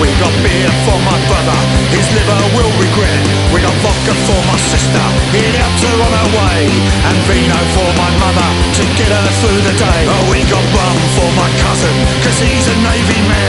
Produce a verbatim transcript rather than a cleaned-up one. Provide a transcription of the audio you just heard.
We got beer for my brother, his liver will regret. We got vodka for my sister, it helps her on her way. And vino for my mother, to get her through the day. Oh, we got rum for my cousin, cause he's a Navy man.